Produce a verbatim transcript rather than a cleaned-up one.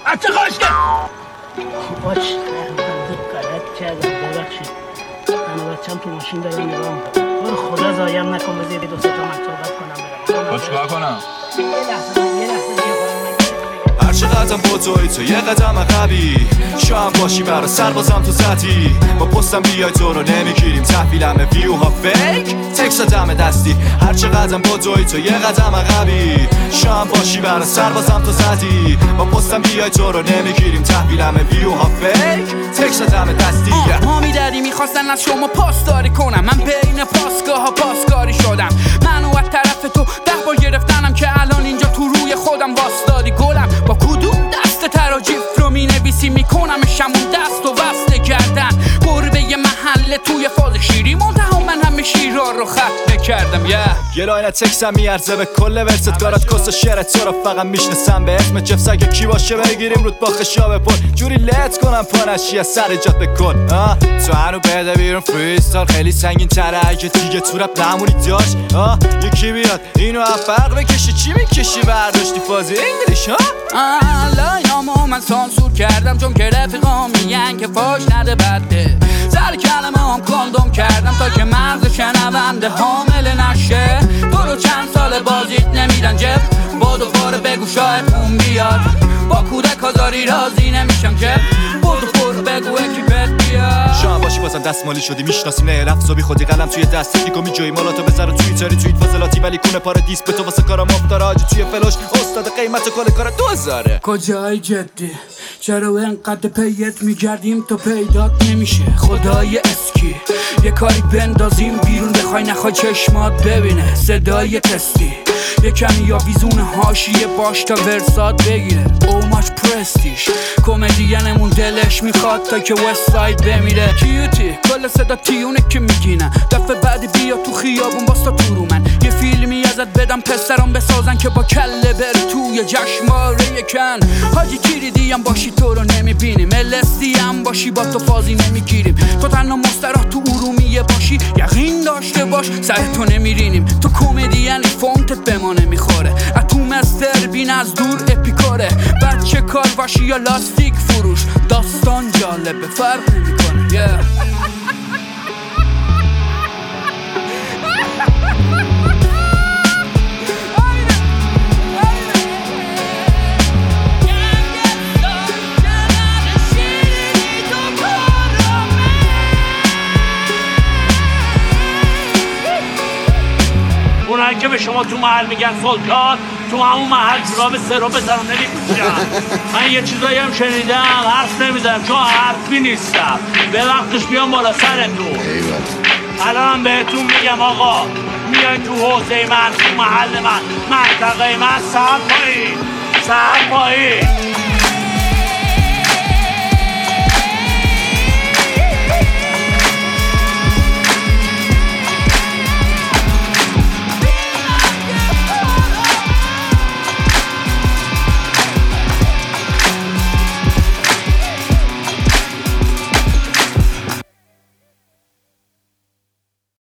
بچه خواهش کرد. باش غلط کردم ببخشید. من بچم تو ماشین دارم نگاه میکنم. برو خدا زایم نکن بذاری دو سه تا من صحبت کنم برم. باش چیکار کنم؟ یه لحظه یه لحظه دیگه هر چقدرم با توی تو یه قدم عقبی شاید باشی برا سربازم تو سطحی با پستم بیای تو رو نمیگیریم تحویلم ویو ها فیک تکس دم دستی هر چقدرم با توی تو یه قدم عقبی شاید باشی برا سربازم تو سطحی با پستم بیای تو رو نمیگیریم تحویلم ویو ها فیک تکس دم دستی ما میدادی میخواستن از شما پاسداری کنم من بین پاسگاه ها پاسکاری شدم منو از طرف تو ده بار گرفتنم که الان اینجا تو روی خودم واسدادی گلم با کدوم دست تراجیف رو مینویسی میکنم شمون دست و وصل کردن گربه یه محله توی فاز شیری منتها من همه شیرها رو ختم کردم یه yeah. یه لاین تکسم میارزه به کل ورست گارات کس و شعرت تو رو فقط میشنسم به اسم جفت سگه کی باشه بگیریم رود با خشابه پر جوری لت کنم پانشی از سر جات بکن تو هنو بده بیرون فریستال خیلی سنگین تره اگه دیگه تو رپ نمونی داشت آه یکی بیاد اینو افرق بکشی چی میکشی برداشتی فازی انگلیش ها لایامو من سانسور کردم چون که رفیقا میگن که فاش نده بده سر کلمه هم کندوم کردم تا که مغز شنونده حامل نشه تو رو چند سال بازیت نمیدن جب بادو پاره بگو شاید اون بیاد با کودک هزاری راضی نمیشم که بادو پاره بگو اکیپت بیاد شاید باشی بازم دستمالی شدی میشناسیم نه لفظا بی خودی قلم توی دست تکنیکو میجوی مالاتو بذارو توییتری توییت فاضلاتی ولی کونه پاره دیس به تو واسه کارم افتاره آجی توی فلاش استاد قیمت کل کار دو هزاره کجای جدی چرا انقدر پیت میگردیم تو پیدات نمیشه خدای اسکی یه کاری بندازیم بیرون بخوای نخوای چشمات ببینه صدای تستی یه کمی یا ویزون هاشیه باش تا ورسات بگیره او ماچ پرستیش کمدینمون دلش میخواد تا که وست ساید بمیره کیوتی کل صدا تیونه که میگینه دفعه بعد بیا تو خیابون باستا تو رو من یه فیلمی ازت بدم پسرم بسازن که با کله بری توی جشنواره یکن حاجی کلیدی هم باشی تو رو نمیبینیم الستی هم باشی با تو فازی نمیگیریم تو تنها مستراح تو ارومیه باشی یقین داشته باش سر تو نمیرینیم تو کمدین فونتت به ما نمیخوره اتو مستر بین از دور اپیکاره بچه کار باشی یا لاستیک فروش داستان جالبه فرق نمیکنه yeah. اونایی که به شما تو محل میگن سلطان تو همون محل جوراب سرو بزنم نمیپوشم من یه چیزایی هم شنیدم حرف نمیزنم چون حرفی نیستم به وقتش بیام بالا سرتون الان بهتون میگم آقا میاین تو حوزه من تو محل من منطقه من سر پایین سر پایین